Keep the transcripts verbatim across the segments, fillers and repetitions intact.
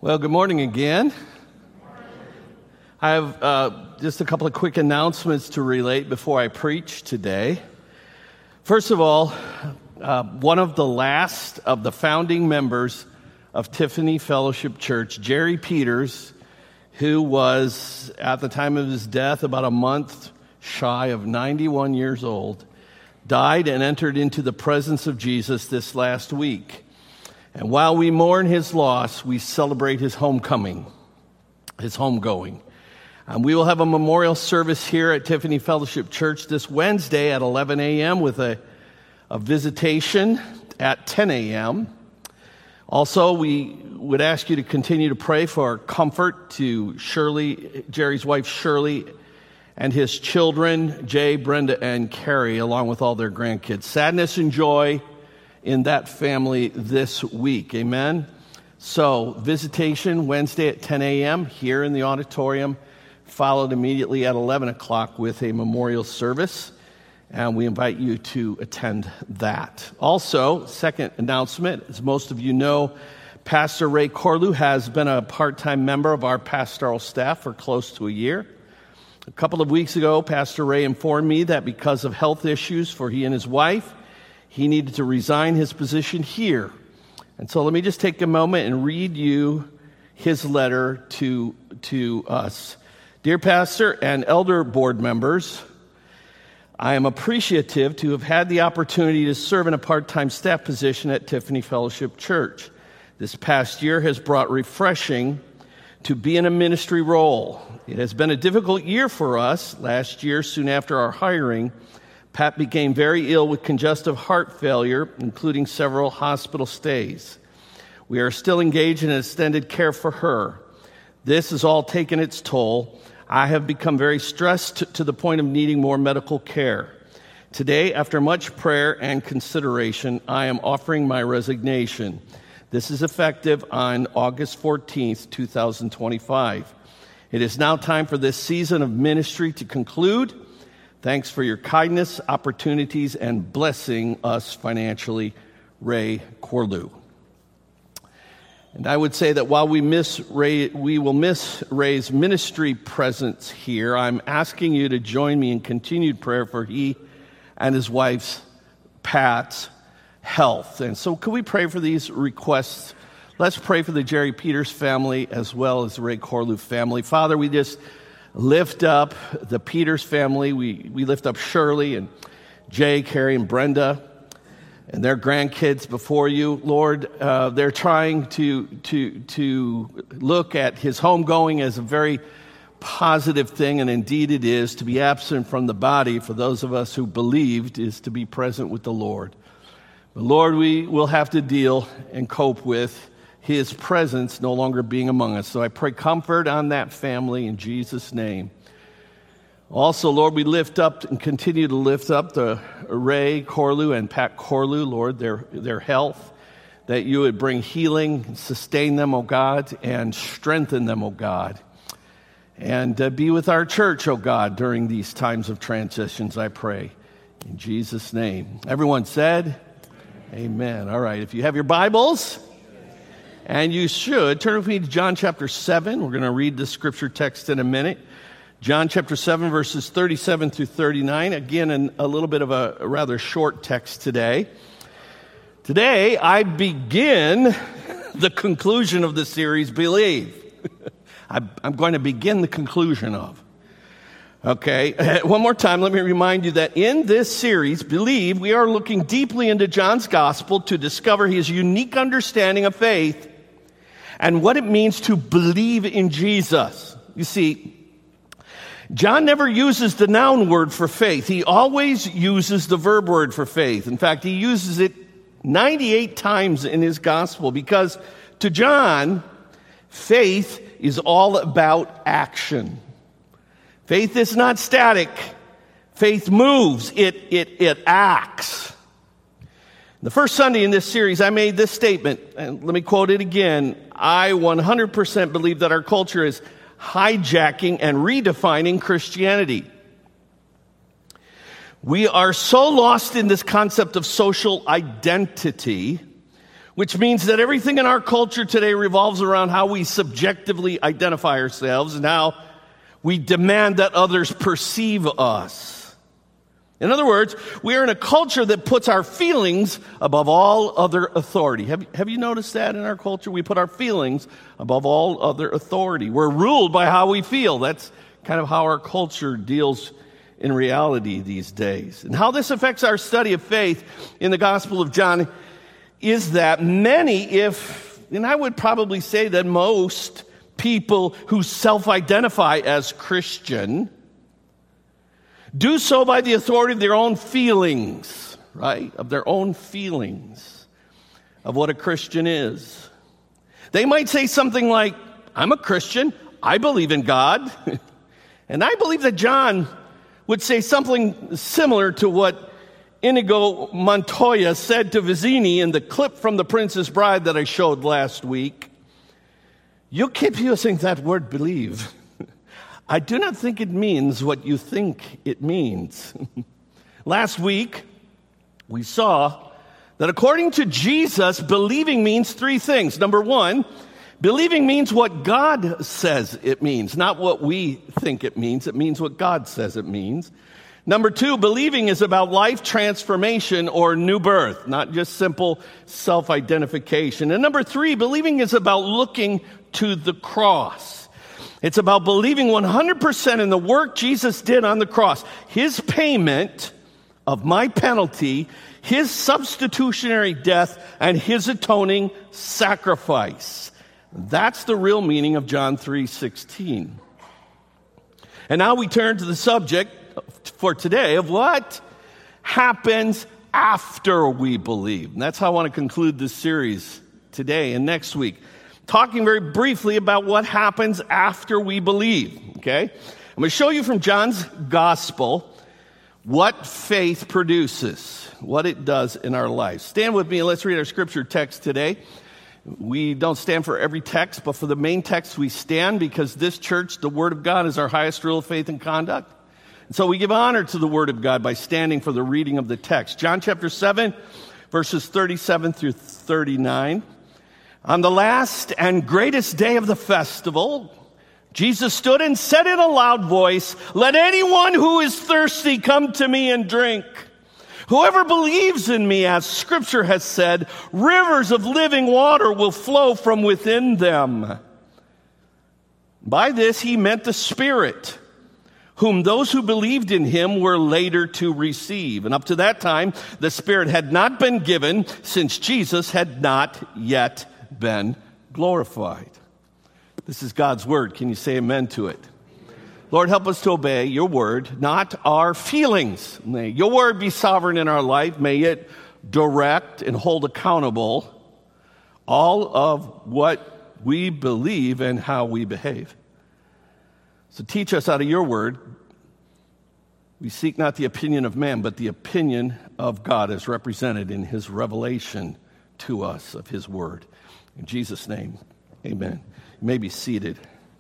Well, good morning again. I have uh, just a couple of quick announcements to relate before I preach today. First of all, uh, one of the last of the founding members of Tiffany Fellowship Church, Jerry Peters, who was, at the time of his death, about a month shy of ninety-one years old, died and entered into the presence of Jesus this last week. And while we mourn his loss, we celebrate his homecoming, his homegoing. And we will have a memorial service here at Tiffany Fellowship Church this Wednesday at eleven a.m. with a, a visitation at ten a.m. Also, we would ask you to continue to pray for comfort to Shirley, Jerry's wife Shirley, and his children, Jay, Brenda, and Carrie, along with all their grandkids. Sadness and joy in that family this week. Amen? So, visitation Wednesday at ten a.m. here in the auditorium, followed immediately at eleven o'clock with a memorial service, and we invite you to attend that. Also, second announcement, as most of you know, Pastor Ray Corlew has been a part-time member of our pastoral staff for close to a year. A couple of weeks ago, Pastor Ray informed me that because of health issues for he and his wife, he needed to resign his position here. And so let me just take a moment and read you his letter to, to us. Dear Pastor and elder board members, I am appreciative to have had the opportunity to serve in a part-time staff position at Tiffany Fellowship Church. This past year has brought refreshing to be in a ministry role. It has been a difficult year for us. Last year, soon after our hiring, Pat became very ill with congestive heart failure, including several hospital stays. We are still engaged in extended care for her. This has all taken its toll. I have become very stressed to, to the point of needing more medical care. Today, after much prayer and consideration, I am offering my resignation. This is effective on August fourteenth, twenty twenty-five. It is now time for this season of ministry to conclude. Thanks for your kindness, opportunities, and blessing us financially, Ray Corlew. And I would say that while we miss Ray, we will miss Ray's ministry presence here, I'm asking you to join me in continued prayer for he and his wife's, Pat's, health. And so could we pray for these requests? Let's pray for the Jerry Peters family as well as the Ray Corlew family. Father, we just lift up the Peters family. We, we lift up Shirley and Jay, Carrie, and Brenda and their grandkids before you. Lord, uh, they're trying to, to, to look at his homegoing as a very positive thing, and indeed it is. To be absent from the body, for those of us who believed, is to be present with the Lord. But Lord, we will have to deal and cope with his presence no longer being among us. So I pray comfort on that family in Jesus' name. Also, Lord, we lift up and continue to lift up the Ray Corlew and Pat Corlew, Lord, their, their health, that you would bring healing, sustain them, O God, and strengthen them, O God. And uh, be with our church, O God, during these times of transitions, I pray. In Jesus' name. Everyone said, Amen. All right, if you have your Bibles, and you should, turn with me to John chapter seven. We're going to read the scripture text in a minute. John chapter seven, verses thirty-seven through thirty-nine. Again, in a little bit of a, a rather short text today. Today, I begin the conclusion of the series, Believe. I'm going to begin the conclusion of. Okay, one more time, let me remind you that in this series, Believe, we are looking deeply into John's gospel to discover his unique understanding of faith and what it means to believe in Jesus. You see, John never uses the noun word for faith. He always uses the verb word for faith. In fact, he uses it ninety-eight times in his gospel because to John, faith is all about action. Faith is not static. Faith moves. It, it, it acts. The first Sunday in this series, I made this statement, and let me quote it again. I one hundred percent believe that our culture is hijacking and redefining Christianity. We are so lost in this concept of social identity, which means that everything in our culture today revolves around how we subjectively identify ourselves and how we demand that others perceive us. In other words, we are in a culture that puts our feelings above all other authority. Have, have you noticed that in our culture? We put our feelings above all other authority. We're ruled by how we feel. That's kind of how our culture deals in reality these days. And how this affects our study of faith in the Gospel of John is that many, if, and I would probably say that most people who self-identify as Christian do so by the authority of their own feelings, right? Of their own feelings of what a Christian is. They might say something like, I'm a Christian, I believe in God. And I believe that John would say something similar to what Inigo Montoya said to Vizzini in the clip from The Princess Bride that I showed last week. You keep using that word believe. I do not think it means what you think it means. Last week, we saw that according to Jesus, believing means three things. Number one, believing means what God says it means, not what we think it means. It means what God says it means. Number two, believing is about life transformation or new birth, not just simple self-identification. And number three, believing is about looking to the cross. It's about believing one hundred percent in the work Jesus did on the cross. His payment of my penalty, his substitutionary death, and his atoning sacrifice. That's the real meaning of John three sixteen. And now we turn to the subject for today of what happens after we believe. And that's how I want to conclude this series today and next week. Talking very briefly about what happens after we believe, okay? I'm going to show you from John's gospel what faith produces, what it does in our lives. Stand with me and let's read our scripture text today. We don't stand for every text, but for the main text we stand because this church, the Word of God, is our highest rule of faith and conduct. And so we give honor to the Word of God by standing for the reading of the text. John chapter seven, verses thirty-seven through thirty-nine. On the last and greatest day of the festival, Jesus stood and said in a loud voice, "Let anyone who is thirsty come to me and drink. Whoever believes in me, as Scripture has said, rivers of living water will flow from within them." By this he meant the Spirit, whom those who believed in him were later to receive. And up to that time, the Spirit had not been given, since Jesus had not yet been glorified. This is God's word. Can you say amen to it? Lord, help us to obey your word, not our feelings. May your word be sovereign in our life. May it direct and hold accountable all of what we believe and how we behave. So teach us out of your word. We seek not the opinion of man, but the opinion of God as represented in his revelation to us of his word. In Jesus' name, amen. You may be seated.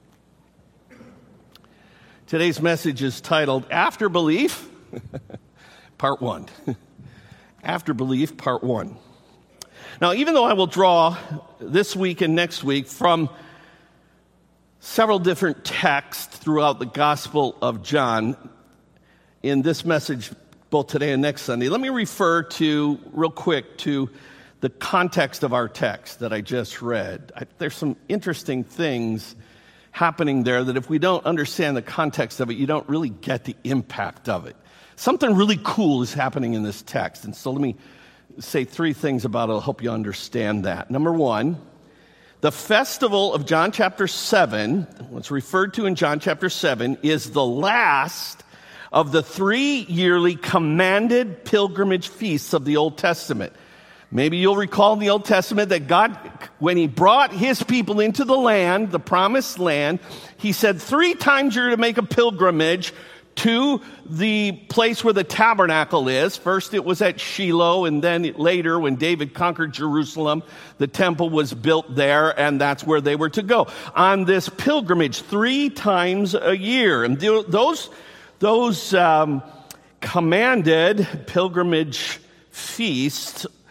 Today's message is titled, After Belief, Part one. After Belief, Part one. Now, even though I will draw this week and next week from several different texts throughout the Gospel of John in this message, both today and next Sunday, let me refer to, real quick, to the context of our text that I just read. I, there's some interesting things happening there that if we don't understand the context of it, you don't really get the impact of it. Something really cool is happening in this text. And so let me say three things about it. I'll help you understand that. Number one, the festival of John chapter seven, what's referred to in John chapter seven, is the last of the three yearly commanded pilgrimage feasts of the Old Testament. Maybe you'll recall in the Old Testament that God, when he brought his people into the land, the promised land, he said three times you're to make a pilgrimage to the place where the tabernacle is. First it was at Shiloh, and then later when David conquered Jerusalem, the temple was built there, and that's where they were to go. On this pilgrimage, three times a year. And those, those um, commanded pilgrimage feasts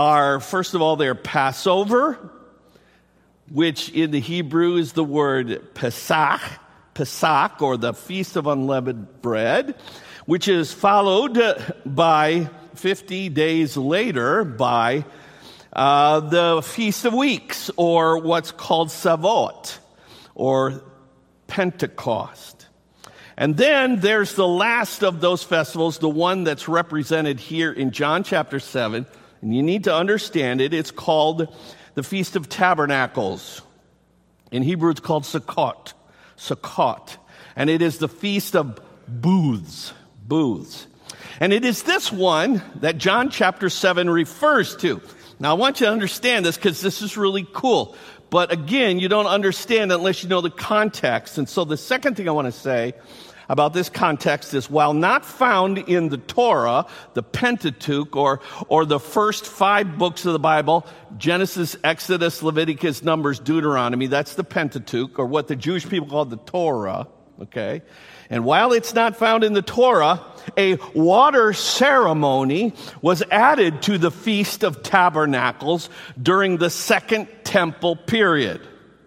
are, first of all, they're Passover, which in the Hebrew is the word Pesach, Pesach, or the Feast of Unleavened Bread, which is followed by fifty days later by uh, the Feast of Weeks, or what's called Shavuot, or Pentecost. And then there's the last of those festivals, the one that's represented here in John chapter seven. And you need to understand it. It's called the Feast of Tabernacles. In Hebrew, it's called Sukkot. Sukkot. And it is the Feast of Booths. Booths. And it is this one that John chapter seven refers to. Now, I want you to understand this because this is really cool. But again, you don't understand unless you know the context. And so the second thing I want to say about this context is, while not found in the Torah, the Pentateuch, or, or the first five books of the Bible, Genesis, Exodus, Leviticus, Numbers, Deuteronomy, that's the Pentateuch, or what the Jewish people call the Torah, okay? And while it's not found in the Torah, a water ceremony was added to the Feast of Tabernacles during the Second Temple period.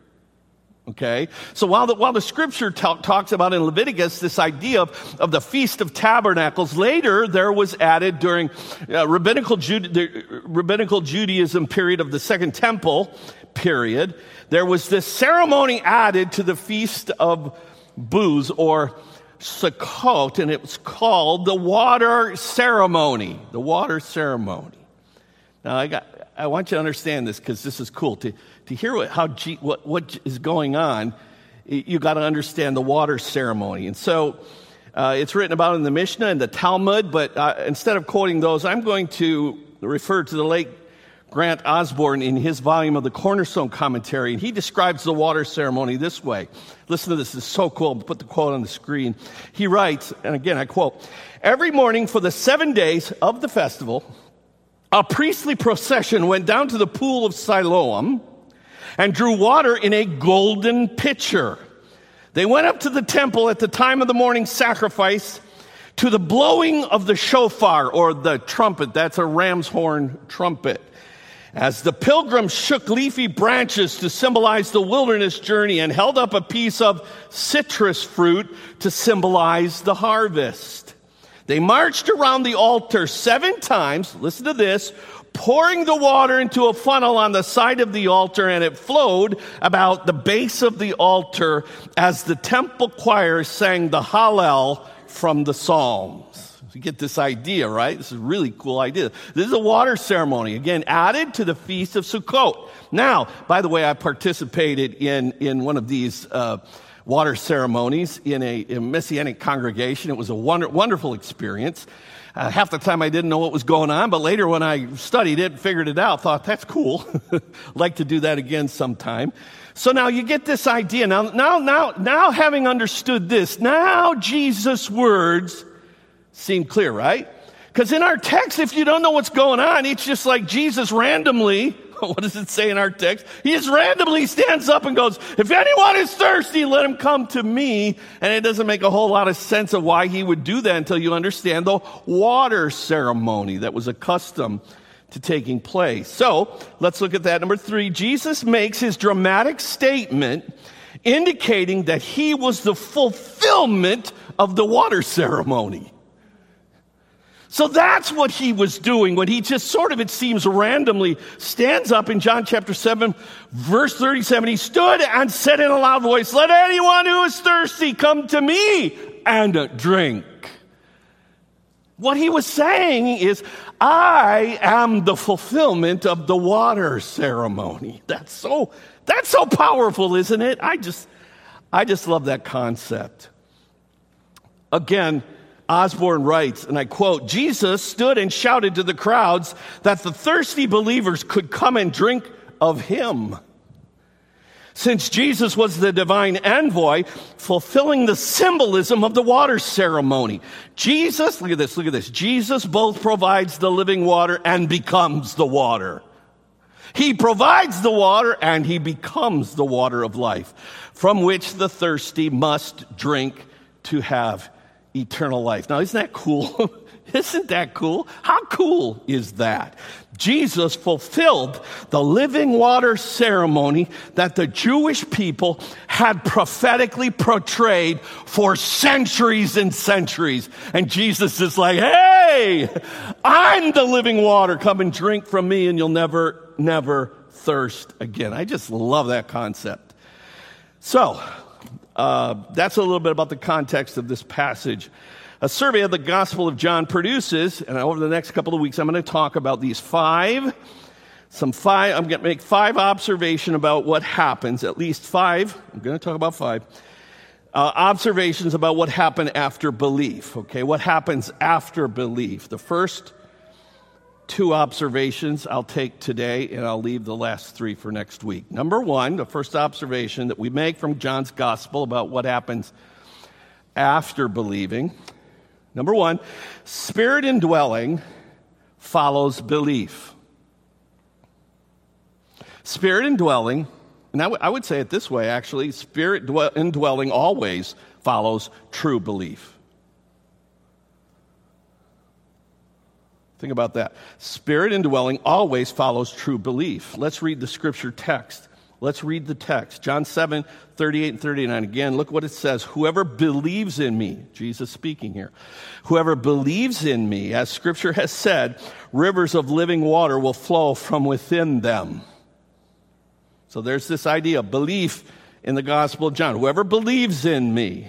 Okay? So while the, while the scripture talk, talks about in Leviticus this idea of, of the Feast of Tabernacles, later there was added during uh, rabbinical, Jude, the rabbinical Judaism period of the Second Temple period, there was this ceremony added to the Feast of Booths, or Sukkot, and it was called the water ceremony. The water ceremony. Now, I got, I want you to understand this because this is cool. To, to hear what, how G, what, what is going on, you got to understand the water ceremony. And so, uh, it's written about in the Mishnah and the Talmud, but uh, instead of quoting those, I'm going to refer to the late Grant Osborne in his volume of the Cornerstone Commentary, and he describes the water ceremony this way. Listen to this, this is so cool. I'll put the quote on the screen. He writes, and again I quote, "Every morning for the seven days of the festival, a priestly procession went down to the pool of Siloam and drew water in a golden pitcher. They went up to the temple at the time of the morning sacrifice to the blowing of the shofar, or the trumpet. That's a ram's horn trumpet. As the pilgrims shook leafy branches to symbolize the wilderness journey and held up a piece of citrus fruit to symbolize the harvest. They marched around the altar seven times, listen to this, pouring the water into a funnel on the side of the altar, and it flowed about the base of the altar as the temple choir sang the Hallel from the Psalms." You get this idea, right? This is a really cool idea. This is a water ceremony, again, added to the Feast of Sukkot. Now, by the way, I participated in, in one of these uh, water ceremonies in a, a Messianic congregation. It was a wonder, wonderful experience. Uh, half the time I didn't know what was going on, but later when I studied it and figured it out, thought, that's cool. Like to do that again sometime. So now you get this idea. Now, now, now, now having understood this, now Jesus' words seem clear, right? Because in our text, if you don't know what's going on, it's just like Jesus randomly, what does it say in our text? He just randomly stands up and goes, "If anyone is thirsty, let him come to me." And it doesn't make a whole lot of sense of why he would do that until you understand the water ceremony that was accustomed to taking place. So let's look at that. Number three, Jesus makes his dramatic statement indicating that he was the fulfillment of the water ceremony. So that's what he was doing when he just sort of, it seems, randomly stands up in John chapter seven, verse thirty-seven. He stood and said in a loud voice, "Let anyone who is thirsty come to me and drink." What he was saying is, I am the fulfillment of the water ceremony. That's so, that's so powerful, isn't it? I just, I just love that concept. Again, Osborne writes, and I quote, "Jesus stood and shouted to the crowds that the thirsty believers could come and drink of him." Since Jesus was the divine envoy, fulfilling the symbolism of the water ceremony. Jesus, look at this, look at this. Jesus both provides the living water and becomes the water. He provides the water and he becomes the water of life, from which the thirsty must drink to have eternal life. Now, isn't that cool? Isn't that cool? How cool is that? Jesus fulfilled the living water ceremony that the Jewish people had prophetically portrayed for centuries and centuries. And Jesus is like, hey, I'm the living water. Come and drink from me and you'll never, never thirst again. I just love that concept. So, uh, that's a little bit about the context of this passage. A survey of the Gospel of John produces, and over the next couple of weeks, I'm going to talk about these five, some five, I'm going to make five observations about what happens, at least five, I'm going to talk about five, uh, observations about what happened after belief, okay? What happens after belief? The first two observations I'll take today, and I'll leave the last three for next week. Number one, the first observation that we make from John's Gospel about what happens after believing. Number one, spirit indwelling follows belief. Spirit indwelling, and I, w- I would say it this way, actually, spirit dwe- indwelling always follows true belief. Think about that. Spirit indwelling always follows true belief. Let's read the scripture text. Let's read the text. John seven, thirty-eight and thirty-nine. Again, look what it says. Whoever believes in me, Jesus speaking here. Whoever believes in me, as Scripture has said, rivers of living water will flow from within them. So there's this idea of belief in the Gospel of John. Whoever believes in me,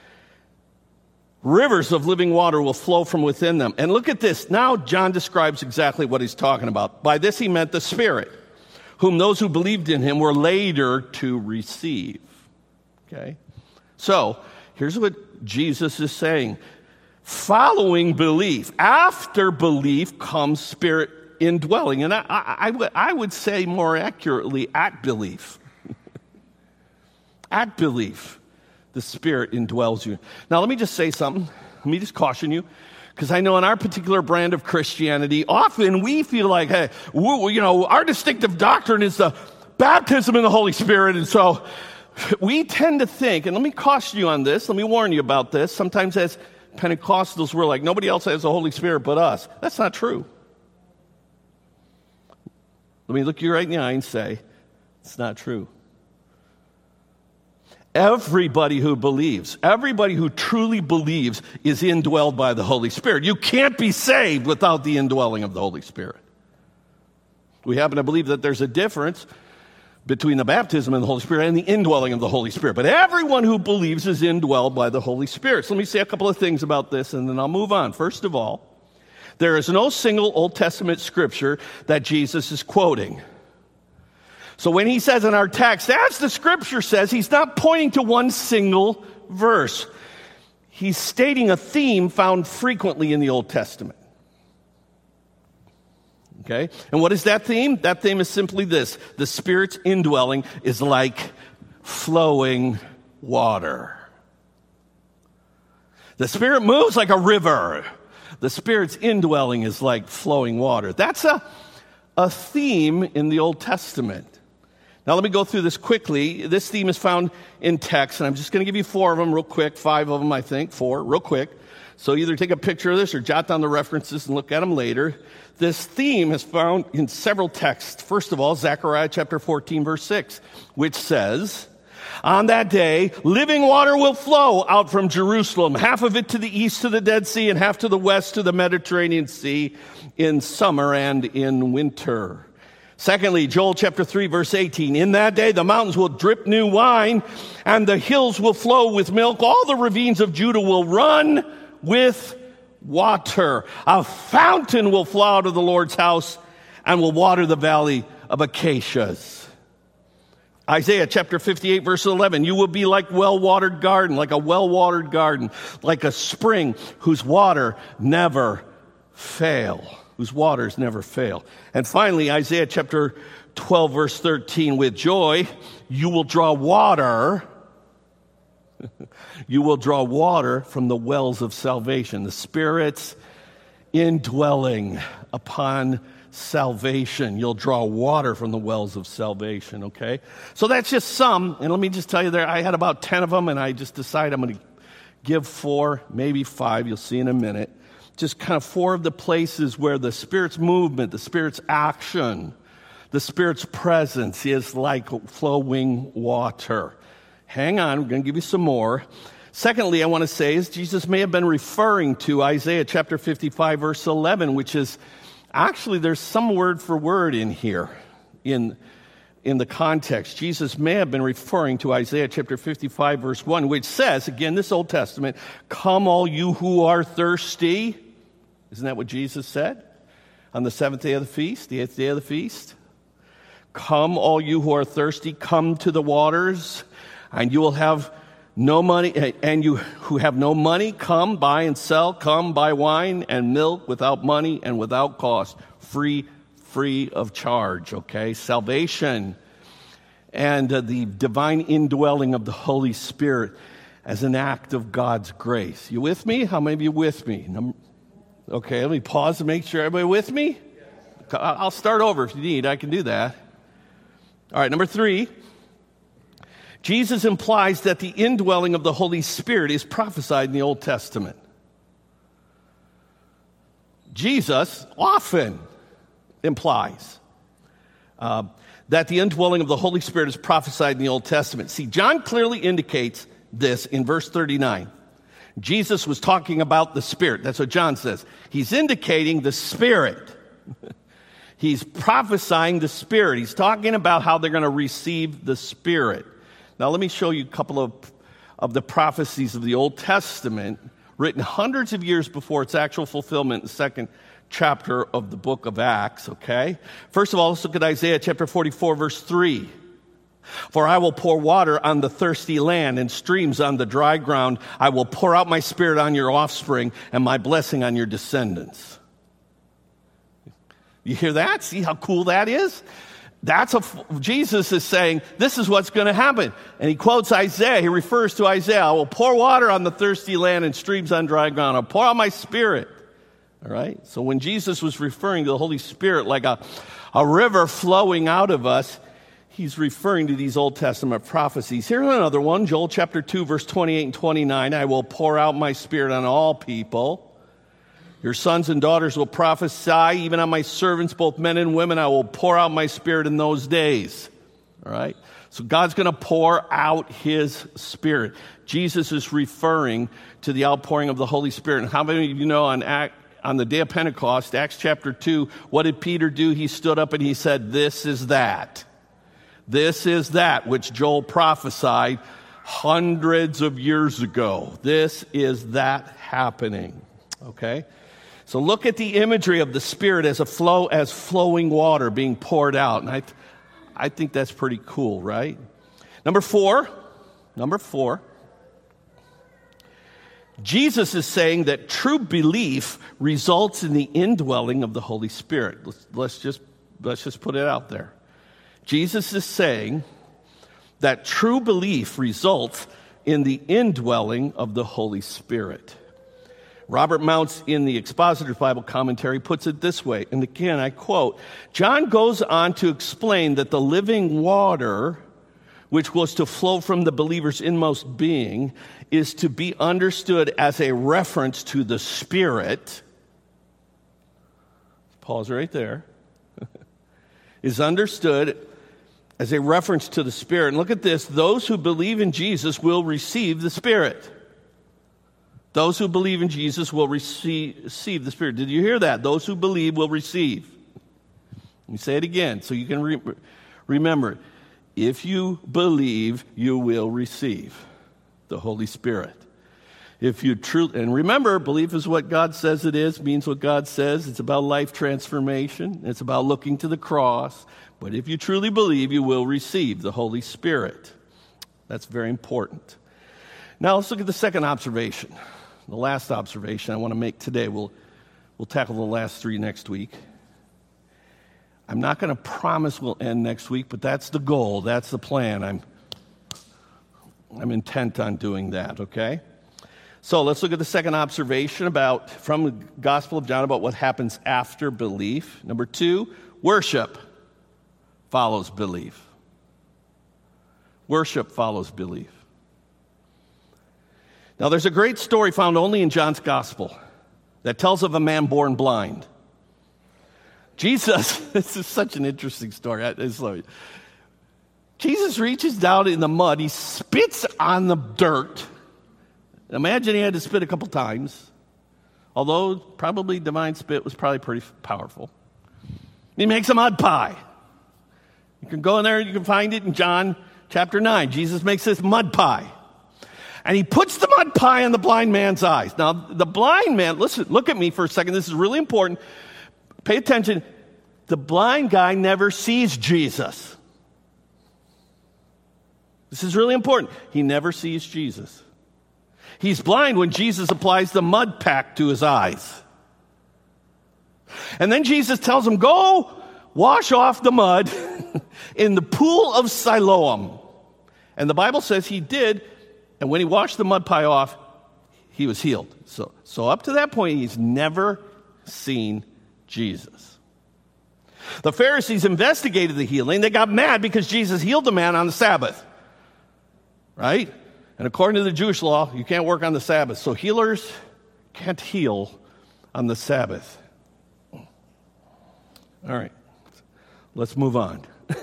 rivers of living water will flow from within them. And look at this. Now John describes exactly what he's talking about. By this he meant the Spirit, whom those who believed in him were later to receive. Okay? So, here's what Jesus is saying. Following belief, after belief comes spirit indwelling. And I, I, I, would, I would say more accurately, at belief. At belief, the Spirit indwells you. Now, let me just say something. Let me just caution you. Because I know in our particular brand of Christianity, often we feel like, hey, we, you know, our distinctive doctrine is the baptism in the Holy Spirit. And so we tend to think, and let me caution you on this, let me warn you about this. Sometimes as Pentecostals, we're like, nobody else has the Holy Spirit but us. That's not true. Let me look you right in the eye and say, it's not true. Everybody who believes, everybody who truly believes is indwelled by the Holy Spirit. You can't be saved without the indwelling of the Holy Spirit. We happen to believe that there's a difference between the baptism of the Holy Spirit and the indwelling of the Holy Spirit. But everyone who believes is indwelled by the Holy Spirit. So let me say a couple of things about this and then I'll move on. First of all, there is no single Old Testament scripture that Jesus is quoting. So when he says in our text, as the scripture says, he's not pointing to one single verse. He's stating a theme found frequently in the Old Testament. Okay? And what is that theme? That theme is simply this. The Spirit's indwelling is like flowing water. The Spirit moves like a river. The Spirit's indwelling is like flowing water. That's a, a theme in the Old Testament. Now, let me go through this quickly. This theme is found in text, and I'm just going to give you four of them real quick, five of them, I think, four, real quick. So either take a picture of this or jot down the references and look at them later. This theme is found in several texts. First of all, Zechariah chapter fourteen, verse six, which says, on that day, living water will flow out from Jerusalem, half of it to the east to the Dead Sea and half to the west to the Mediterranean Sea in summer and in winter. Secondly, Joel chapter three, verse eighteen, in that day the mountains will drip new wine and the hills will flow with milk. All the ravines of Judah will run with water. A fountain will flow out of the Lord's house and will water the valley of acacias. Isaiah chapter fifty-eight, verse eleven, you will be like well-watered garden, like a well-watered garden, like a spring whose water never fail. Whose waters never fail. And finally, Isaiah chapter twelve, verse thirteen, with joy, you will draw water. You will draw water from the wells of salvation. The Spirit's indwelling upon salvation. You'll draw water from the wells of salvation, okay? So that's just some. And let me just tell you there, I had about ten of them, and I just decided I'm going to give four, maybe five. You'll see in a minute. just kind of four of the places where the Spirit's movement, the Spirit's action, the Spirit's presence is like flowing water. Hang on, we're going to give you some more. Secondly, I want to say is Jesus may have been referring to Isaiah chapter fifty-five, verse eleven, which is actually there's some word for word in here in, in the context. Jesus may have been referring to Isaiah chapter fifty-five, verse one, which says, again, this Old Testament, "Come all you who are thirsty." Isn't that what Jesus said on the seventh day of the feast, the eighth day of the feast? "Come all you who are thirsty, come to the waters, and you will have no money, and you who have no money, come buy and sell, come buy wine and milk without money and without cost, free, free of charge," okay? Salvation and uh, the divine indwelling of the Holy Spirit as an act of God's grace. You with me? How many of you with me? Number, okay, let me pause to make sure everybody with me. I'll start over if you need. I can do that. All right, number three. Jesus implies that the indwelling of the Holy Spirit is prophesied in the Old Testament. Jesus often implies uh, that the indwelling of the Holy Spirit is prophesied in the Old Testament. See, John clearly indicates this in verse thirty-nine. Jesus was talking about the Spirit. That's what John says. He's indicating the Spirit. He's prophesying the Spirit. He's talking about how they're going to receive the Spirit. Now, let me show you a couple of, of the prophecies of the Old Testament written hundreds of years before its actual fulfillment in the second chapter of the book of Acts, okay? First of all, let's look at Isaiah chapter forty-four, verse three. "For I will pour water on the thirsty land and streams on the dry ground. I will pour out my Spirit on your offspring and my blessing on your descendants." You hear that? See how cool that is? That's a, Jesus is saying, this is what's going to happen. And he quotes Isaiah. He refers to Isaiah. "I will pour water on the thirsty land and streams on dry ground. I'll pour out my Spirit." All right? So when Jesus was referring to the Holy Spirit like a, a river flowing out of us, he's referring to these Old Testament prophecies. Here's another one, Joel chapter two, verse twenty-eight and twenty-nine. "I will pour out my Spirit on all people. Your sons and daughters will prophesy, even on my servants, both men and women. I will pour out my Spirit in those days." All right? So God's going to pour out his Spirit. Jesus is referring to the outpouring of the Holy Spirit. And how many of you know on, Act, on the day of Pentecost, Acts chapter two, what did Peter do? He stood up and he said, "This is that. This is that which Joel prophesied hundreds of years ago. This is that happening." Okay? So look at the imagery of the Spirit as a flow, as flowing water being poured out. And I, I think that's pretty cool, right? Number four, number four, Jesus is saying that true belief results in the indwelling of the Holy Spirit. Let's, let's just, let's just put it out there. Jesus is saying that true belief results in the indwelling of the Holy Spirit. Robert Mounce, in the Expositor's Bible Commentary, puts it this way, and again, I quote, "John goes on to explain that the living water, which was to flow from the believer's inmost being, is to be understood as a reference to the Spirit." Pause right there. Is understood as a reference to the Spirit. And look at this. Those who believe in Jesus will receive the Spirit. Those who believe in Jesus will receive, receive the Spirit. Did you hear that? Those who believe will receive. Let me say it again so you can re- remember. If you believe, you will receive the Holy Spirit. If you truly, and remember, belief is what God says it is, means what God says. It's about life transformation. It's about looking to the cross. But if you truly believe, you will receive the Holy Spirit. That's very important. Now let's look at the second observation. The last observation I want to make today. We'll, we'll tackle the last three next week. I'm not going to promise we'll end next week, but that's the goal. That's the plan. I'm, I'm intent on doing that, okay? So let's look at the second observation about from the Gospel of John about what happens after belief. Number two, worship follows belief. Worship follows belief. Now, there's a great story found only in John's Gospel that tells of a man born blind. Jesus, this is such an interesting story. It's like, Jesus reaches down in the mud. He spits on the dirt. Imagine he had to spit a couple times. Although probably divine spit was probably pretty powerful. He makes a mud pie. You can go in there, you can find it in John chapter nine. Jesus makes this mud pie. And he puts the mud pie in the blind man's eyes. Now, the blind man, listen, look at me for a second. This is really important. Pay attention. The blind guy never sees Jesus. This is really important. He never sees Jesus. He's blind when Jesus applies the mud pack to his eyes. And then Jesus tells him, go wash off the mud in the pool of Siloam. And the Bible says he did. And when he washed the mud pie off, he was healed. So, so up to that point, he's never seen Jesus. The Pharisees investigated the healing. They got mad because Jesus healed the man on the Sabbath. Right? And according to the Jewish law, you can't work on the Sabbath. So healers can't heal on the Sabbath. All right. Let's move on.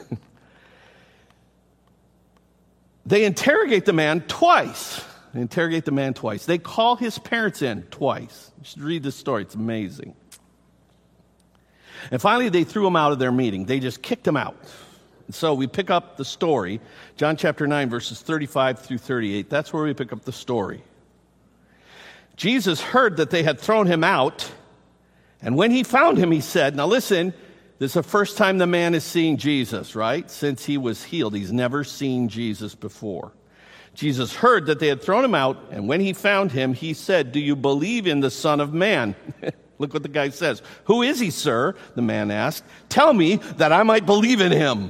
They interrogate the man twice. They interrogate the man twice. They call his parents in twice. You should read this story. It's amazing. And finally, they threw him out of their meeting. They just kicked him out. And so we pick up the story, John chapter nine, verses thirty-five through thirty-eight. That's where we pick up the story. Jesus heard that they had thrown him out, and when he found him, he said, now listen, this is the first time the man is seeing Jesus, right? Since he was healed. He's never seen Jesus before. Jesus heard that they had thrown him out, and when he found him, he said, do you believe in the Son of Man? Look what the guy says. Who is he, sir? The man asked. Tell me that I might believe in him.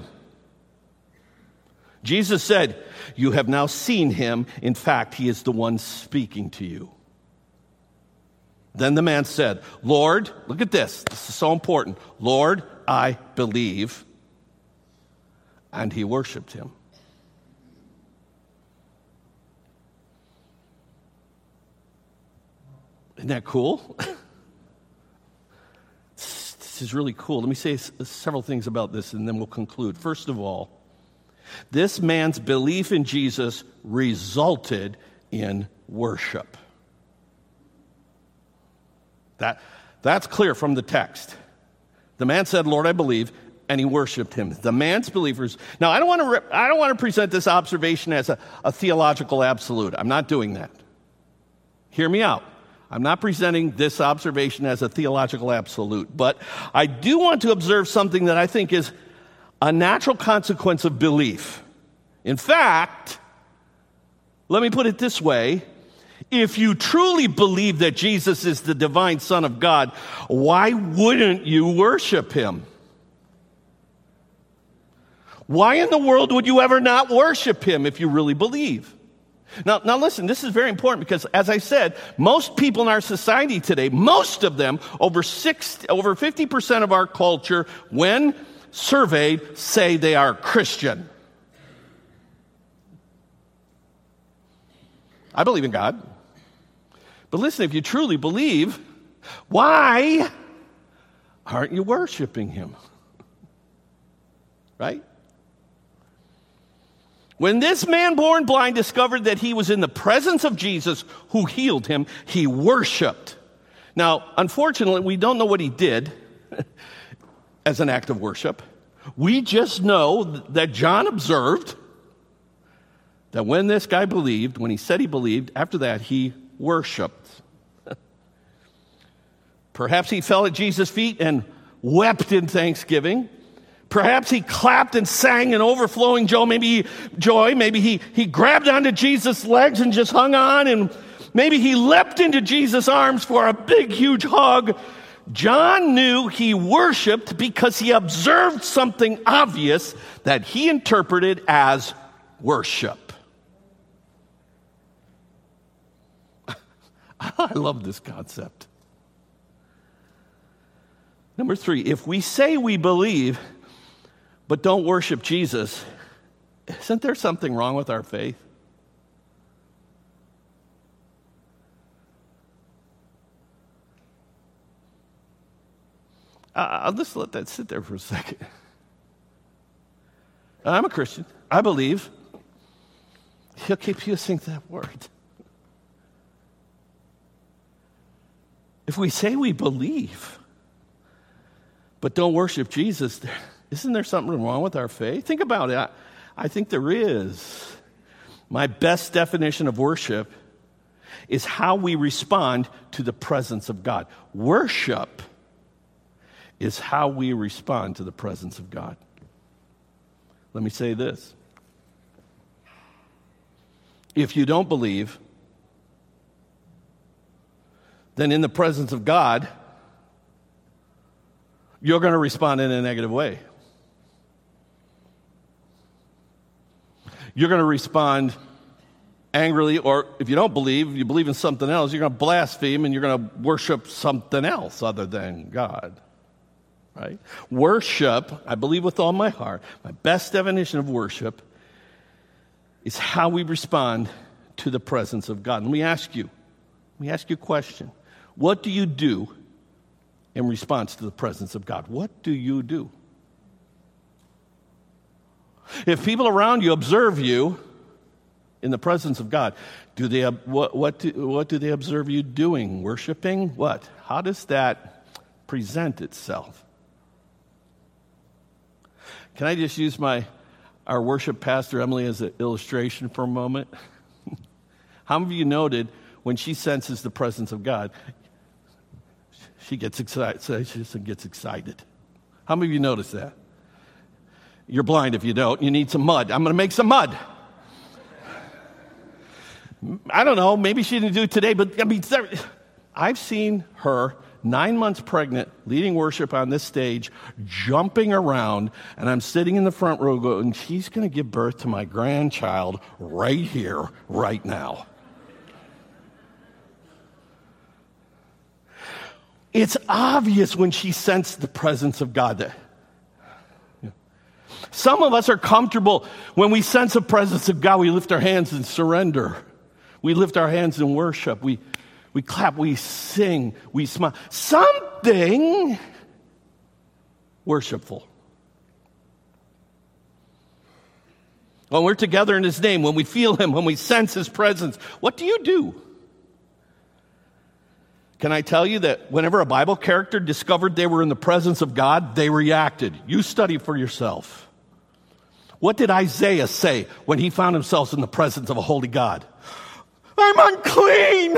Jesus said, you have now seen him. In fact, he is the one speaking to you. Then the man said, Lord, look at this. This is so important. Lord, I believe. And he worshiped him. Isn't that cool? This is really cool. Let me say several things about this and then we'll conclude. First of all, this man's belief in Jesus resulted in worship. That, that's clear from the text. The man said, Lord, I believe, and he worshiped him. The man's believers. Now, I don't want to, re- I don't want to present this observation as a, a theological absolute. I'm not doing that. Hear me out. I'm not presenting this observation as a theological absolute, but I do want to observe something that I think is a natural consequence of belief. In fact, let me put it this way. If you truly believe that Jesus is the divine Son of God, why wouldn't you worship him? Why in the world would you ever not worship him if you really believe? Now, now listen, this is very important because, as I said, most people in our society today, most of them, over six, over fifty percent of our culture, when surveyed, say they are Christian. I believe in God. But listen, if you truly believe, why aren't you worshiping him? Right? When this man born blind discovered that he was in the presence of Jesus who healed him, he worshiped. Now, unfortunately, we don't know what he did as an act of worship. We just know that John observed that when this guy believed, when he said he believed, after that he worshiped. Perhaps he fell at Jesus' feet and wept in thanksgiving. Perhaps he clapped and sang in overflowing joy. Maybe he, joy. Maybe he, he grabbed onto Jesus' legs and just hung on. And maybe he leapt into Jesus' arms for a big, huge hug. John knew he worshiped because he observed something obvious that he interpreted as worship. I love this concept. Number three, if we say we believe but don't worship Jesus, isn't there something wrong with our faith? Uh, I'll just let that sit there for a second. I'm a Christian. I believe. He'll keep using that word. If we say we believe, but don't worship Jesus, isn't there something wrong with our faith? Think about it. I, I think there is. My best definition of worship is how we respond to the presence of God. Worship is how we respond to the presence of God. Let me say this. If you don't believe, then in the presence of God, you're going to respond in a negative way. You're going to respond angrily, or if you don't believe, you believe in something else, you're going to blaspheme and you're going to worship something else other than God. Right? Worship, I believe with all my heart, my best definition of worship is how we respond to the presence of God. Let me ask you, let me ask you a question. What do you do in response to the presence of God? What do you do? If people around you observe you in the presence of God, do they what what do, what do they observe you doing? Worshiping? What? How does that present itself? Can I just use my our worship pastor Emily as an illustration for a moment? How many of you noted when she senses the presence of God, she gets excited. She just gets excited. How many of you notice that? You're blind if you don't. You need some mud. I'm going to make some mud. I don't know. Maybe she didn't do it today, but I mean, I've seen her nine months pregnant, leading worship on this stage, jumping around, and I'm sitting in the front row going, she's going to give birth to my grandchild right here, right now. It's obvious when she sensed the presence of God. That some of us are comfortable when we sense the presence of God. We lift our hands in surrender. We lift our hands in worship. We we clap. We sing. We smile. Something worshipful. When we're together in His name, when we feel Him, when we sense His presence, what do you do? Can I tell you that whenever a Bible character discovered they were in the presence of God, they reacted? You study for yourself. What did Isaiah say when he found himself in the presence of a holy God? I'm unclean!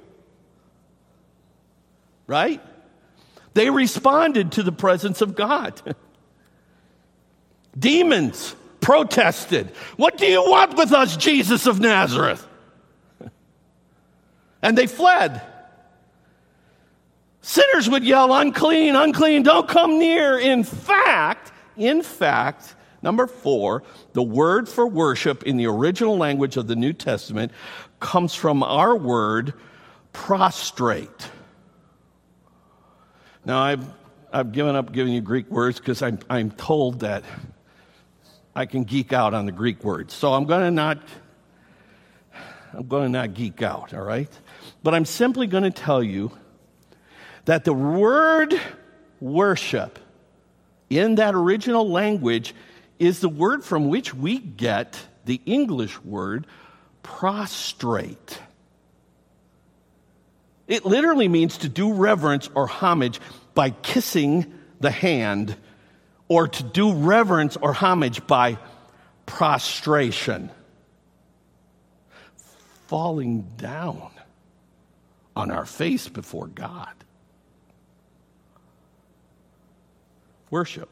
Right? They responded to the presence of God. Demons protested. What do you want with us, Jesus of Nazareth? And they fled. Sinners would yell, unclean, unclean, don't come near. In fact, in fact, number four, the word for worship in the original language of the New Testament comes from our word prostrate. Now, I've, I've given up giving you Greek words because I'm, I'm told that I can geek out on the Greek words. So I'm going to not, I'm going to not geek out, all right? But I'm simply going to tell you that the word worship in that original language is the word from which we get the English word prostrate. It literally means to do reverence or homage by kissing the hand, or to do reverence or homage by prostration. Falling down on our face before God. Worship.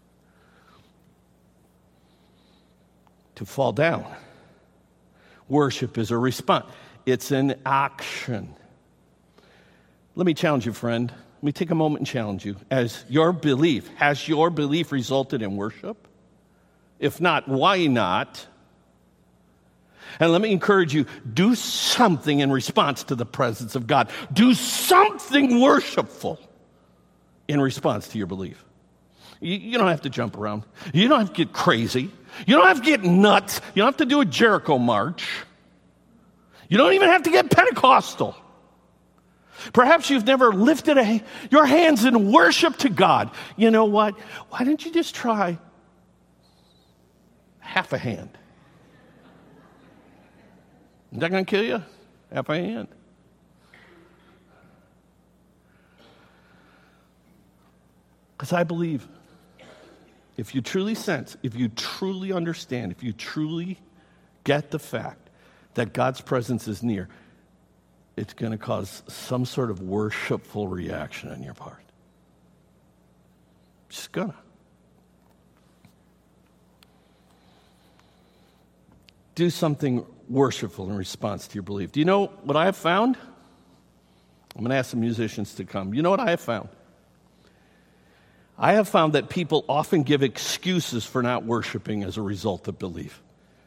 To fall down. Worship is a response. It's an action. Let me challenge you, friend. Let me take a moment and challenge you. As your belief, has your belief resulted in worship? If not, why not? And let me encourage you, do something in response to the presence of God. Do something worshipful in response to your belief. You, you don't have to jump around. You don't have to get crazy. You don't have to get nuts. You don't have to do a Jericho march. You don't even have to get Pentecostal. Perhaps you've never lifted a, your hands in worship to God. You know what? Why don't you just try half a hand? Is that going to kill you? Half a hand. Because I believe if you truly sense, if you truly understand, if you truly get the fact that God's presence is near, it's going to cause some sort of worshipful reaction on your part. It's just gonna. Do something worshipful in response to your belief. Do you know what I have found? I'm going to ask some musicians to come. You know what I have found? I have found that people often give excuses for not worshiping as a result of belief.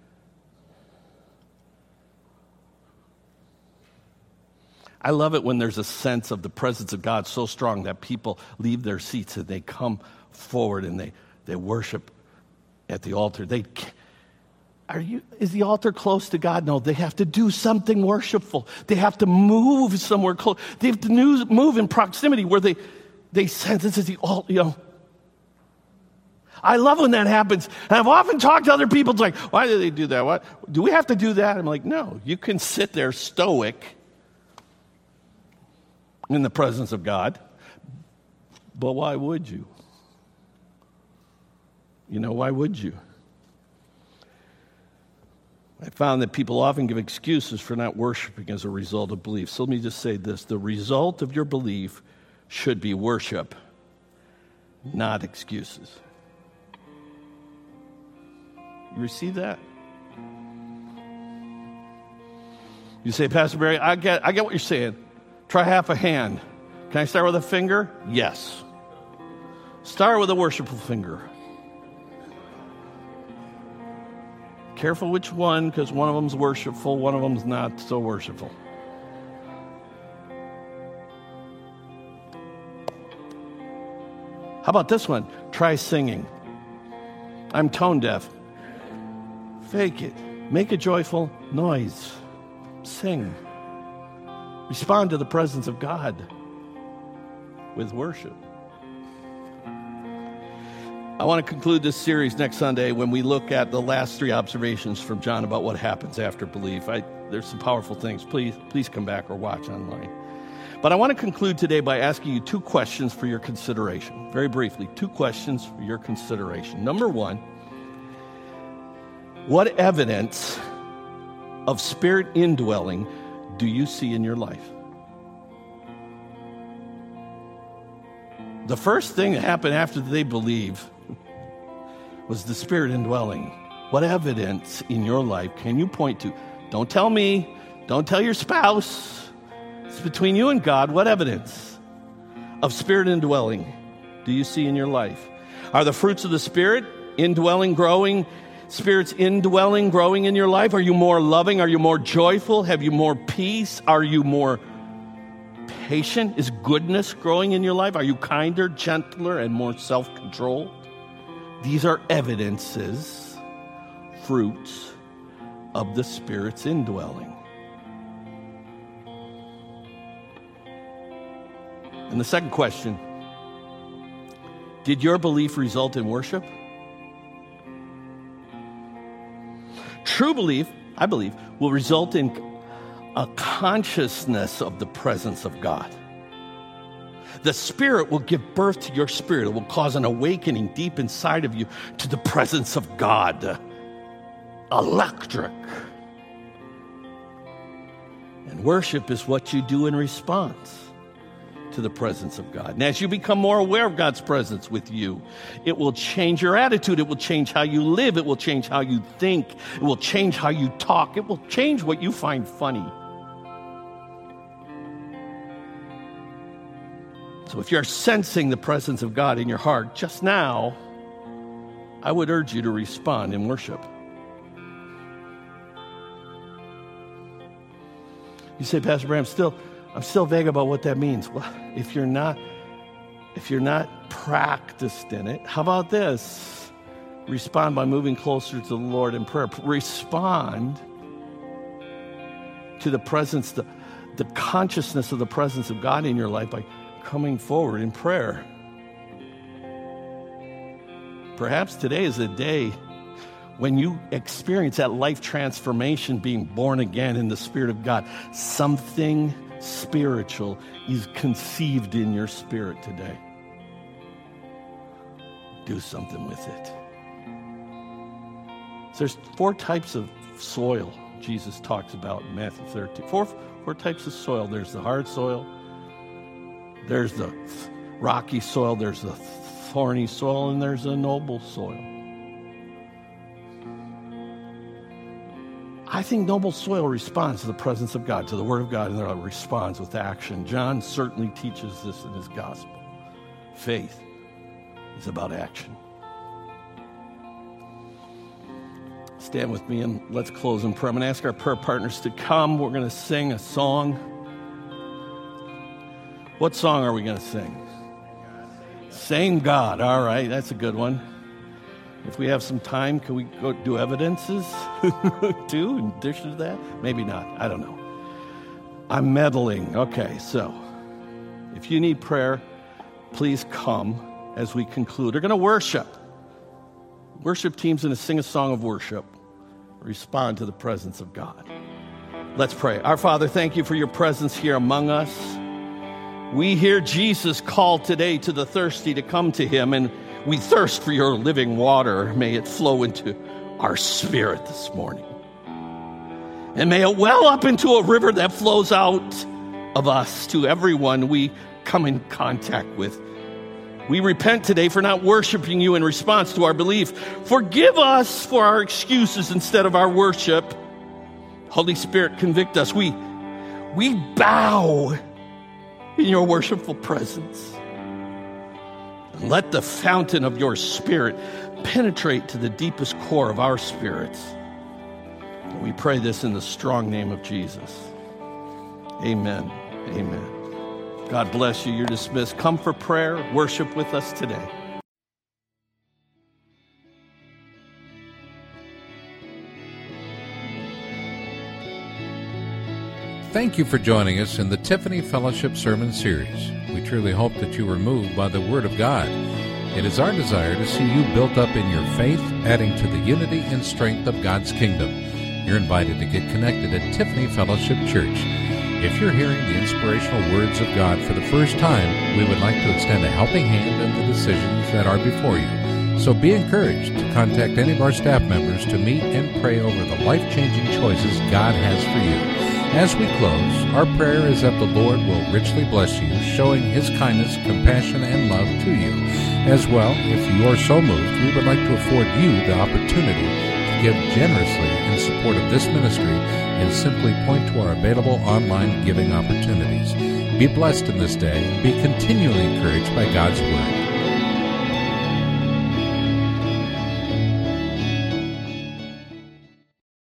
I love it when there's a sense of the presence of God so strong that people leave their seats and they come forward and they, they worship at the altar. They are you? Is the altar close to God? No, they have to do something worshipful. They have to move somewhere close. They have to move in proximity where they, they sense this is the altar, you know. I love when that happens. And I've often talked to other people, it's like, why do they do that? What, do we have to do that? I'm like, no, you can sit there stoic in the presence of God, but why would you? You know, why would you? I found that people often give excuses for not worshiping as a result of belief. So let me just say this. The result of your belief should be worship, not excuses. You receive that? You say, Pastor Barry, I get, I get what you're saying. Try half a hand. Can I start with a finger? Yes. Start with a worshipful finger. Careful which one, because one of them's worshipful, one of them's not so worshipful. How about this one? Try singing. I'm tone deaf. Fake it. Make a joyful noise. Sing. Respond to the presence of God with worship. I want to conclude this series next Sunday when we look at the last three observations from John about what happens after belief. I, there's some powerful things. Please, please come back or watch online. But I want to conclude today by asking you two questions for your consideration. Very briefly, two questions for your consideration. Number one, what evidence of spirit indwelling do you see in your life? The first thing that happened after they believed was the Spirit indwelling. What evidence in your life can you point to? Don't tell me. Don't tell your spouse. It's between you and God. What evidence of Spirit indwelling do you see in your life? Are the fruits of the Spirit indwelling, growing? Spirit's indwelling, growing in your life? Are you more loving? Are you more joyful? Have you more peace? Are you more patient? Is goodness growing in your life? Are you kinder, gentler, and more self-controlled? These are evidences, fruits of the Spirit's indwelling. And the second question, did your belief result in worship? True belief, I believe, will result in a consciousness of the presence of God. The Spirit will give birth to your spirit. It will cause an awakening deep inside of you to the presence of God. Electric. And worship is what you do in response to the presence of God. And as you become more aware of God's presence with you, it will change your attitude. It will change how you live. It will change how you think. It will change how you talk. It will change what you find funny. So if you're sensing the presence of God in your heart just now, I would urge you to respond in worship. You say, Pastor Bram, I'm still, I'm still vague about what that means. Well, if you're not, if you're not practiced in it, how about this? Respond by moving closer to the Lord in prayer. Respond to the presence, the, the consciousness of the presence of God in your life by coming forward in prayer. Perhaps today is a day when you experience that life transformation, being born again in the Spirit of God. Something spiritual is conceived in your spirit today. Do something with it. So there's four types of soil Jesus talks about in Matthew thirteen. Four, four types of soil. There's the hard soil. There's the rocky soil. There's the thorny soil. And there's the noble soil. I think noble soil responds to the presence of God, to the Word of God, and it responds with action. John certainly teaches this in his gospel. Faith is about action. Stand with me and let's close in prayer. I'm going to ask our prayer partners to come. We're going to sing a song. What song are we going to sing? Same God. All right, that's a good one. If we have some time, can we go do evidences too in addition to that? Maybe not. I don't know. I'm meddling. Okay, so if you need prayer, please come as we conclude. We're going to worship. Worship team's going to sing a song of worship. Respond to the presence of God. Let's pray. Our Father, thank you for your presence here among us. We hear Jesus call today to the thirsty to come to him, and we thirst for your living water. May it flow into our spirit this morning. And may it well up into a river that flows out of us to everyone we come in contact with. We repent today for not worshiping you in response to our belief. Forgive us for our excuses instead of our worship. Holy Spirit, convict us. We, we bow in your worshipful presence. And let the fountain of your Spirit penetrate to the deepest core of our spirits. And we pray this in the strong name of Jesus. Amen. Amen. God bless you. You're dismissed. Come for prayer. Worship with us today. Thank you for joining us in the Tiffany Fellowship Sermon Series. We truly hope that you were moved by the Word of God. It is our desire to see you built up in your faith, adding to the unity and strength of God's kingdom. You're invited to get connected at Tiffany Fellowship Church. If you're hearing the inspirational words of God for the first time, we would like to extend a helping hand in the decisions that are before you. So be encouraged to contact any of our staff members to meet and pray over the life-changing choices God has for you. As we close, our prayer is that the Lord will richly bless you, showing his kindness, compassion, and love to you. As well, if you are so moved, we would like to afford you the opportunity to give generously in support of this ministry and simply point to our available online giving opportunities. Be blessed in this day and be continually encouraged by God's Word.